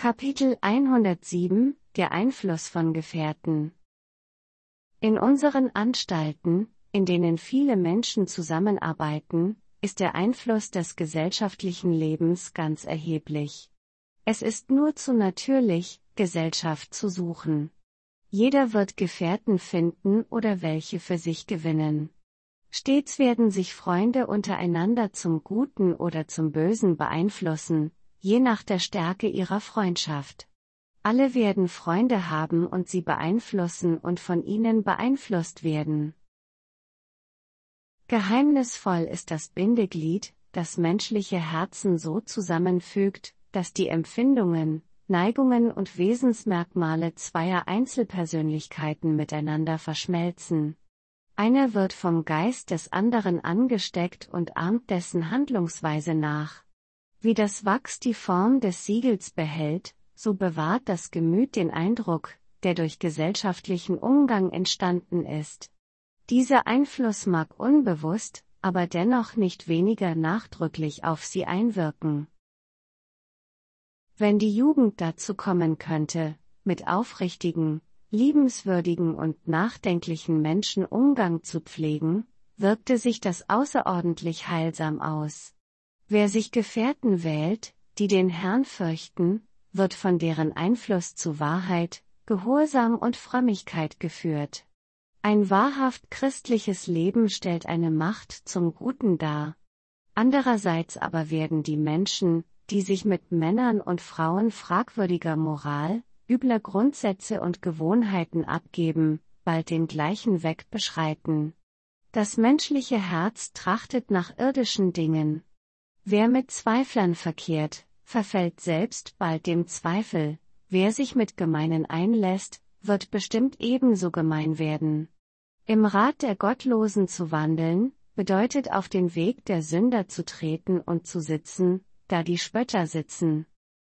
Kapitel 107 – Der Einfluss von Gefährten. In unseren Anstalten, in denen viele Menschen zusammenarbeiten, ist der Einfluss des gesellschaftlichen Lebens ganz erheblich. Es ist nur zu natürlich, Gesellschaft zu suchen. Jeder wird Gefährten finden oder welche für sich gewinnen. Stets werden sich Freunde untereinander zum Guten oder zum Bösen beeinflussen, je nach der Stärke ihrer Freundschaft. Alle werden Freunde haben und sie beeinflussen und von ihnen beeinflusst werden. Geheimnisvoll ist das Bindeglied, das menschliche Herzen so zusammenfügt, dass die Empfindungen, Neigungen und Wesensmerkmale zweier Einzelpersönlichkeiten miteinander verschmelzen. Einer wird vom Geist des anderen angesteckt und ahmt dessen Handlungsweise nach. Wie das Wachs die Form des Siegels behält, so bewahrt das Gemüt den Eindruck, der durch gesellschaftlichen Umgang entstanden ist. Dieser Einfluss mag unbewusst, aber dennoch nicht weniger nachdrücklich auf sie einwirken. Wenn die Jugend dazu kommen könnte, mit aufrichtigen, liebenswürdigen und nachdenklichen Menschen Umgang zu pflegen, wirkte sich das außerordentlich heilsam aus. Wer sich Gefährten wählt, die den Herrn fürchten, wird von deren Einfluss zu Wahrheit, Gehorsam und Frömmigkeit geführt. Ein wahrhaft christliches Leben stellt eine Macht zum Guten dar. Andererseits aber werden die Menschen, die sich mit Männern und Frauen fragwürdiger Moral, übler Grundsätze und Gewohnheiten abgeben, bald den gleichen Weg beschreiten. Das menschliche Herz trachtet nach irdischen Dingen. Wer mit Zweiflern verkehrt, verfällt selbst bald dem Zweifel, wer sich mit Gemeinen einlässt, wird bestimmt ebenso gemein werden. Im Rat der Gottlosen zu wandeln, bedeutet auf den Weg der Sünder zu treten und zu sitzen, da die Spötter sitzen.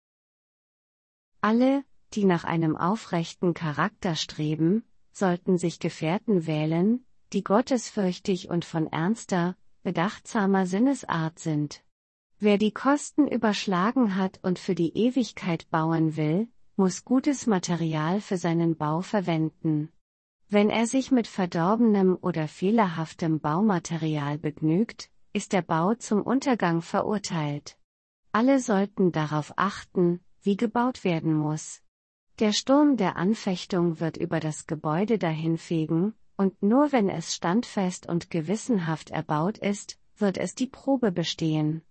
Alle, die nach einem aufrechten Charakter streben, sollten sich Gefährten wählen, die gottesfürchtig und von ernster, bedachtsamer Sinnesart sind. Wer die Kosten überschlagen hat und für die Ewigkeit bauen will, muss gutes Material für seinen Bau verwenden. Wenn er sich mit verdorbenem oder fehlerhaftem Baumaterial begnügt, ist der Bau zum Untergang verurteilt. Alle sollten darauf achten, wie gebaut werden muss. Der Sturm der Anfechtung wird über das Gebäude dahinfegen, und nur wenn es standfest und gewissenhaft erbaut ist, wird es die Probe bestehen.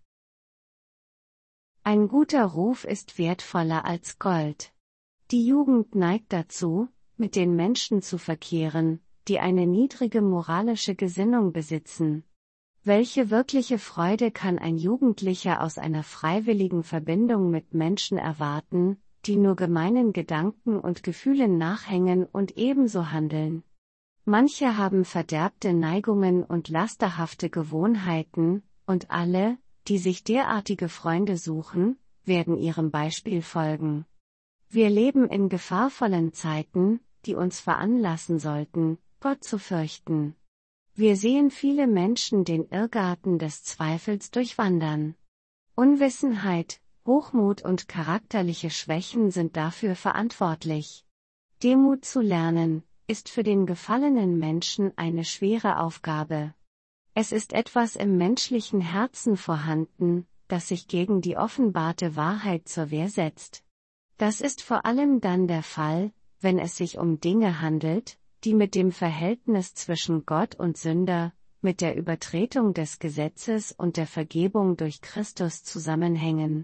Ein guter Ruf ist wertvoller als Gold. Die Jugend neigt dazu, mit den Menschen zu verkehren, die eine niedrige moralische Gesinnung besitzen. Welche wirkliche Freude kann ein Jugendlicher aus einer freiwilligen Verbindung mit Menschen erwarten, die nur gemeinen Gedanken und Gefühlen nachhängen und ebenso handeln? Manche haben verderbte Neigungen und lasterhafte Gewohnheiten, und alle, die sich derartige Freunde suchen, werden ihrem Beispiel folgen. Wir leben in gefahrvollen Zeiten, die uns veranlassen sollten, Gott zu fürchten. Wir sehen viele Menschen den Irrgarten des Zweifels durchwandern. Unwissenheit, Hochmut und charakterliche Schwächen sind dafür verantwortlich. Demut zu lernen, ist für den gefallenen Menschen eine schwere Aufgabe. Es ist etwas im menschlichen Herzen vorhanden, das sich gegen die offenbarte Wahrheit zur Wehr setzt. Das ist vor allem dann der Fall, wenn es sich um Dinge handelt, die mit dem Verhältnis zwischen Gott und Sünder, mit der Übertretung des Gesetzes und der Vergebung durch Christus zusammenhängen.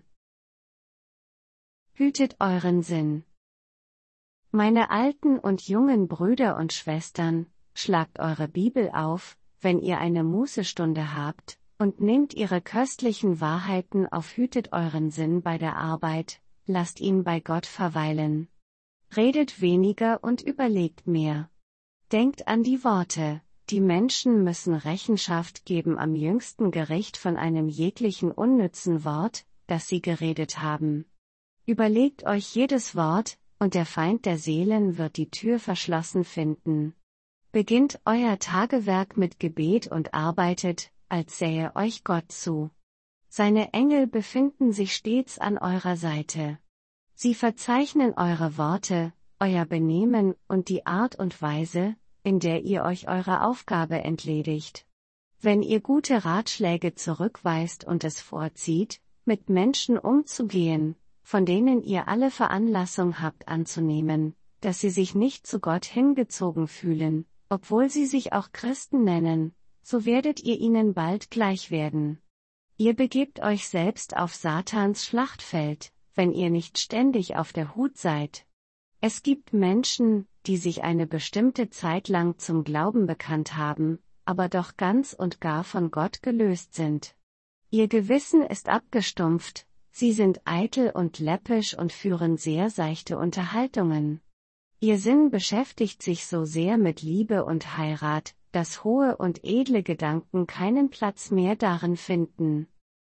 Hütet euren Sinn. Meine alten und jungen Brüder und Schwestern, schlagt eure Bibel auf, wenn ihr eine Mußestunde habt, und nehmt ihre köstlichen Wahrheiten auf. Hütet euren Sinn bei der Arbeit, lasst ihn bei Gott verweilen. Redet weniger und überlegt mehr. Denkt an die Worte, die Menschen müssen Rechenschaft geben am jüngsten Gericht von einem jeglichen unnützen Wort, das sie geredet haben. Überlegt euch jedes Wort, und der Feind der Seelen wird die Tür verschlossen finden. Beginnt euer Tagewerk mit Gebet und arbeitet, als sähe euch Gott zu. Seine Engel befinden sich stets an eurer Seite. Sie verzeichnen eure Worte, euer Benehmen und die Art und Weise, in der ihr euch eurer Aufgabe entledigt. Wenn ihr gute Ratschläge zurückweist und es vorzieht, mit Menschen umzugehen, von denen ihr alle Veranlassung habt anzunehmen, dass sie sich nicht zu Gott hingezogen fühlen, obwohl sie sich auch Christen nennen, so werdet ihr ihnen bald gleich werden. Ihr begebt euch selbst auf Satans Schlachtfeld, wenn ihr nicht ständig auf der Hut seid. Es gibt Menschen, die sich eine bestimmte Zeit lang zum Glauben bekannt haben, aber doch ganz und gar von Gott gelöst sind. Ihr Gewissen ist abgestumpft, sie sind eitel und läppisch und führen sehr seichte Unterhaltungen. Ihr Sinn beschäftigt sich so sehr mit Liebe und Heirat, dass hohe und edle Gedanken keinen Platz mehr darin finden.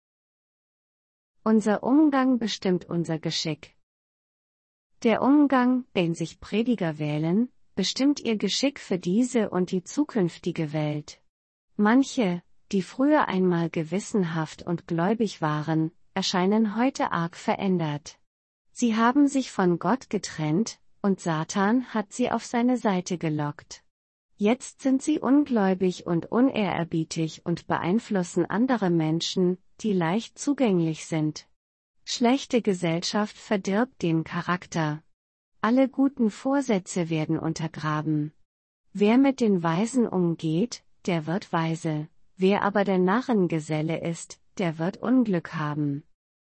Unser Umgang bestimmt unser Geschick. Der Umgang, den sich Prediger wählen, bestimmt ihr Geschick für diese und die zukünftige Welt. Manche, die früher einmal gewissenhaft und gläubig waren, erscheinen heute arg verändert. Sie haben sich von Gott getrennt, und Satan hat sie auf seine Seite gelockt. Jetzt sind sie ungläubig und unehrerbietig und beeinflussen andere Menschen, die leicht zugänglich sind. Schlechte Gesellschaft verdirbt den Charakter. Alle guten Vorsätze werden untergraben. Wer mit den Weisen umgeht, der wird weise, wer aber der Narrengeselle ist, der wird Unglück haben.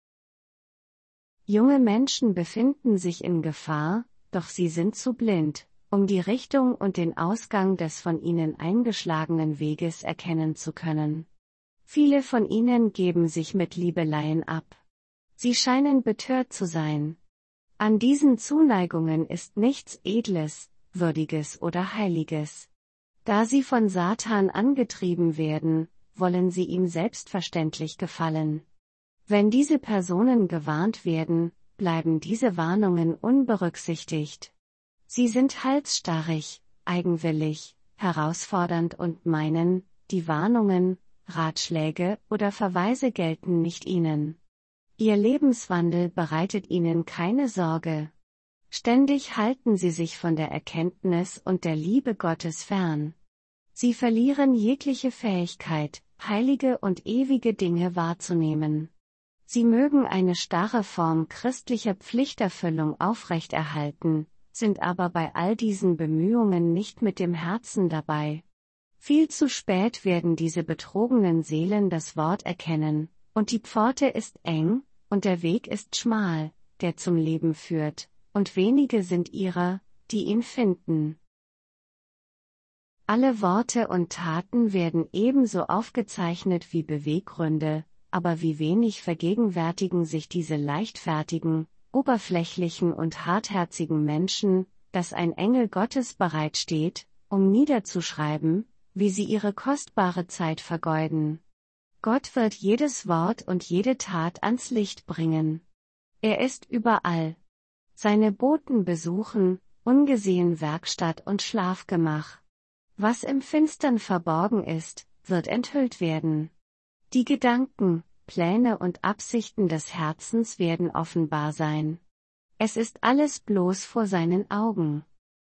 Junge Menschen befinden sich in Gefahr, doch sie sind zu blind, um die Richtung und den Ausgang des von ihnen eingeschlagenen Weges erkennen zu können. Viele von ihnen geben sich mit Liebeleien ab. Sie scheinen betört zu sein. An diesen Zuneigungen ist nichts Edles, Würdiges oder Heiliges. Da sie von Satan angetrieben werden, wollen sie ihm selbstverständlich gefallen. Wenn diese Personen gewarnt werden, bleiben diese Warnungen unberücksichtigt. Sie sind halsstarrig, eigenwillig, herausfordernd und meinen, die Warnungen, Ratschläge oder Verweise gelten nicht ihnen. Ihr Lebenswandel bereitet ihnen keine Sorge. Ständig halten sie sich von der Erkenntnis und der Liebe Gottes fern. Sie verlieren jegliche Fähigkeit, heilige und ewige Dinge wahrzunehmen. Sie mögen eine starre Form christlicher Pflichterfüllung aufrechterhalten, sind aber bei all diesen Bemühungen nicht mit dem Herzen dabei. Viel zu spät werden diese betrogenen Seelen das Wort erkennen, und die Pforte ist eng, und der Weg ist schmal, der zum Leben führt, und wenige sind ihrer, die ihn finden. Alle Worte und Taten werden ebenso aufgezeichnet wie Beweggründe, aber wie wenig vergegenwärtigen sich diese leichtfertigen, oberflächlichen und hartherzigen Menschen, dass ein Engel Gottes bereitsteht, um niederzuschreiben, wie sie ihre kostbare Zeit vergeuden. Gott wird jedes Wort und jede Tat ans Licht bringen. Er ist überall. Seine Boten besuchen, ungesehen Werkstatt und Schlafgemach. Was im Finstern verborgen ist, wird enthüllt werden. Die Gedanken, Pläne und Absichten des Herzens werden offenbar sein. Es ist alles bloß vor seinen Augen.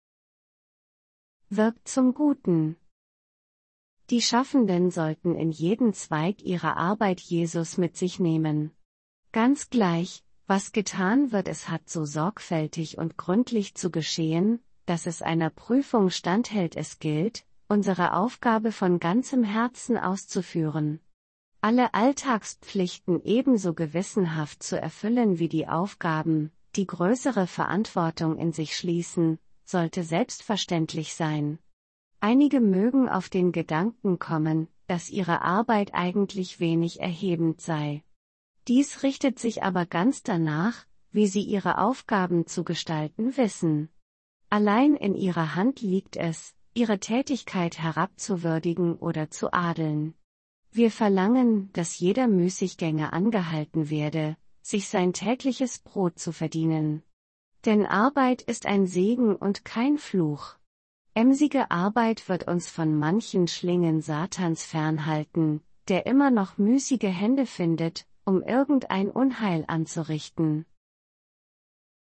Wirkt zum Guten. Die Schaffenden sollten in jeden Zweig ihrer Arbeit Jesus mit sich nehmen. Ganz gleich, was getan wird, es hat so sorgfältig und gründlich zu geschehen, dass es einer Prüfung standhält. Es gilt, unsere Aufgabe von ganzem Herzen auszuführen. Alle Alltagspflichten ebenso gewissenhaft zu erfüllen wie die Aufgaben, die größere Verantwortung in sich schließen, sollte selbstverständlich sein. Einige mögen auf den Gedanken kommen, dass ihre Arbeit eigentlich wenig erhebend sei. Dies richtet sich aber ganz danach, wie sie ihre Aufgaben zu gestalten wissen. Allein in ihrer Hand liegt es, ihre Tätigkeit herabzuwürdigen oder zu adeln. Wir verlangen, dass jeder Müßiggänger angehalten werde, sich sein tägliches Brot zu verdienen. Denn Arbeit ist ein Segen und kein Fluch. Emsige Arbeit wird uns von manchen Schlingen Satans fernhalten, der immer noch müßige Hände findet, um irgendein Unheil anzurichten.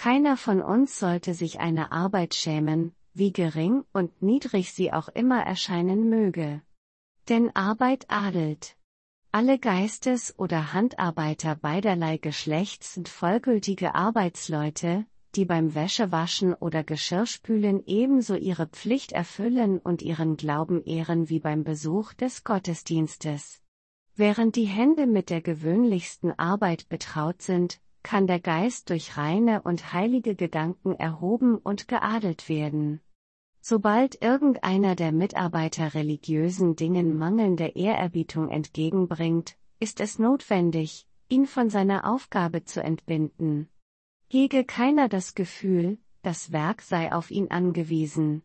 Keiner von uns sollte sich einer Arbeit schämen, wie gering und niedrig sie auch immer erscheinen möge. Denn Arbeit adelt. Alle Geistes- oder Handarbeiter beiderlei Geschlechts sind vollgültige Arbeitsleute, die beim Wäschewaschen oder Geschirrspülen ebenso ihre Pflicht erfüllen und ihren Glauben ehren wie beim Besuch des Gottesdienstes. Während die Hände mit der gewöhnlichsten Arbeit betraut sind, kann der Geist durch reine und heilige Gedanken erhoben und geadelt werden. Sobald irgendeiner der Mitarbeiter religiösen Dingen mangelnde Ehrerbietung entgegenbringt, ist es notwendig, ihn von seiner Aufgabe zu entbinden. Hege keiner das Gefühl, das Werk sei auf ihn angewiesen.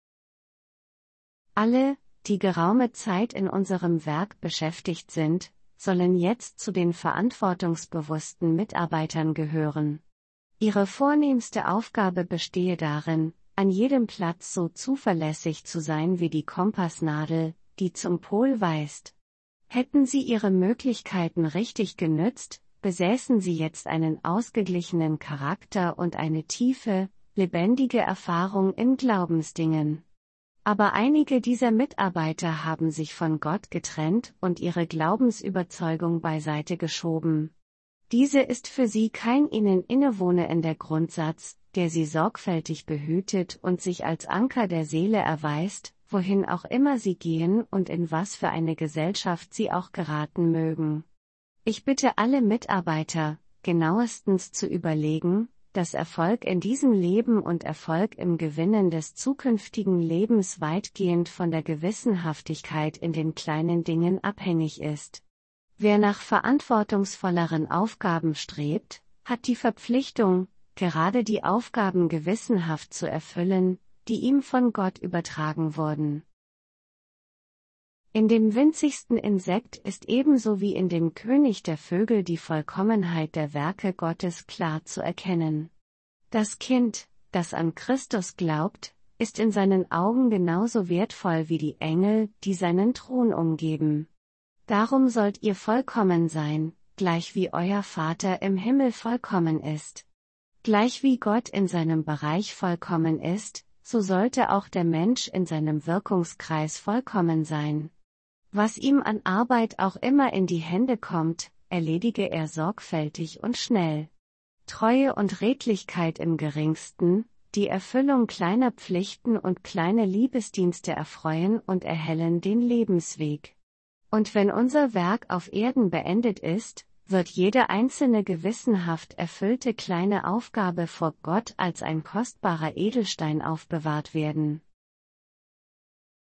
Alle, die geraume Zeit in unserem Werk beschäftigt sind, sollen jetzt zu den verantwortungsbewussten Mitarbeitern gehören. Ihre vornehmste Aufgabe bestehe darin, an jedem Platz so zuverlässig zu sein wie die Kompassnadel, die zum Pol weist. Hätten sie ihre Möglichkeiten richtig genützt, besäßen sie jetzt einen ausgeglichenen Charakter und eine tiefe, lebendige Erfahrung in Glaubensdingen. Aber einige dieser Mitarbeiter haben sich von Gott getrennt und ihre Glaubensüberzeugung beiseite geschoben. Diese ist für sie kein ihnen innewohnender Grundsatz, der sie sorgfältig behütet und sich als Anker der Seele erweist, wohin auch immer sie gehen und in was für eine Gesellschaft sie auch geraten mögen. Ich bitte alle Mitarbeiter, genauestens zu überlegen, dass Erfolg in diesem Leben und Erfolg im Gewinnen des zukünftigen Lebens weitgehend von der Gewissenhaftigkeit in den kleinen Dingen abhängig ist. Wer nach verantwortungsvolleren Aufgaben strebt, hat die Verpflichtung, gerade die Aufgaben gewissenhaft zu erfüllen, die ihm von Gott übertragen wurden. In dem winzigsten Insekt ist ebenso wie in dem König der Vögel die Vollkommenheit der Werke Gottes klar zu erkennen. Das Kind, das an Christus glaubt, ist in seinen Augen genauso wertvoll wie die Engel, die seinen Thron umgeben. Darum sollt ihr vollkommen sein, gleich wie euer Vater im Himmel vollkommen ist. Gleich wie Gott in seinem Bereich vollkommen ist, so sollte auch der Mensch in seinem Wirkungskreis vollkommen sein. Was ihm an Arbeit auch immer in die Hände kommt, erledige er sorgfältig und schnell. Treue und Redlichkeit im Geringsten, die Erfüllung kleiner Pflichten und kleine Liebesdienste erfreuen und erhellen den Lebensweg. Und wenn unser Werk auf Erden beendet ist, wird jede einzelne gewissenhaft erfüllte kleine Aufgabe vor Gott als ein kostbarer Edelstein aufbewahrt werden.